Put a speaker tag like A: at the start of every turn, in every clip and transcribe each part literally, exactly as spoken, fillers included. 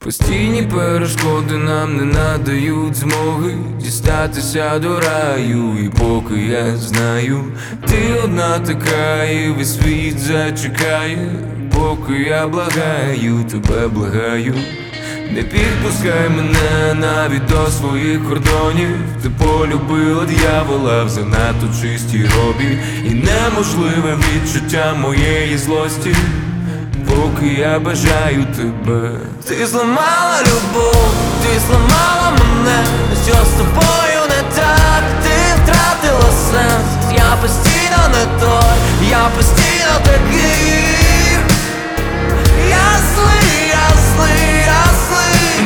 A: Постійні перешкоди нам не надають змоги дістатися до раю. І поки я знаю, ти одна така, і весь світ зачекає. Поки я благаю, тебе благаю, не підпускай мене навіть до своїх кордонів. Ти полюбила д'явола в занадто чистій робі, і неможливе відчуття моєї злості, поки я бажаю тебе. Ти зламала любов, ти зламала мене. Що з тобою не так? Ти втратила сенс. Я постійно не той, я постійно такий. Я злий, я злий, я злий.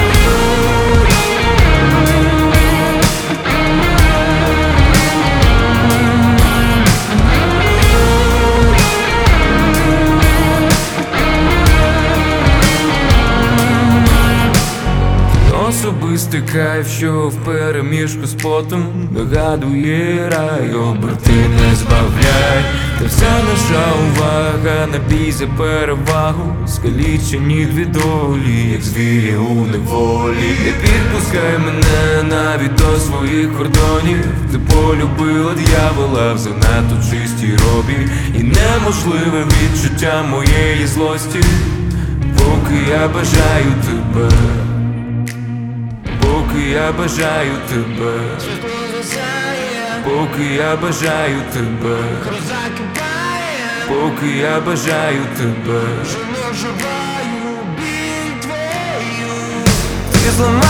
A: Особистий кайф, що впереміжку з потом нагадує рай. Оберти не збавляй, та вся наша увага на бій за перевагу. Скалічені дві долі, як звірі у неволі. Не підпускай мене навіть до своїх кордонів. Ти полюбила д'явола в занадто чистій робі, і неможливе відчуття моєї злості, поки я бажаю тебе. Поки я бажаю тебе, поки я бажаю тебе, поки я бажаю тебе. Ти зламала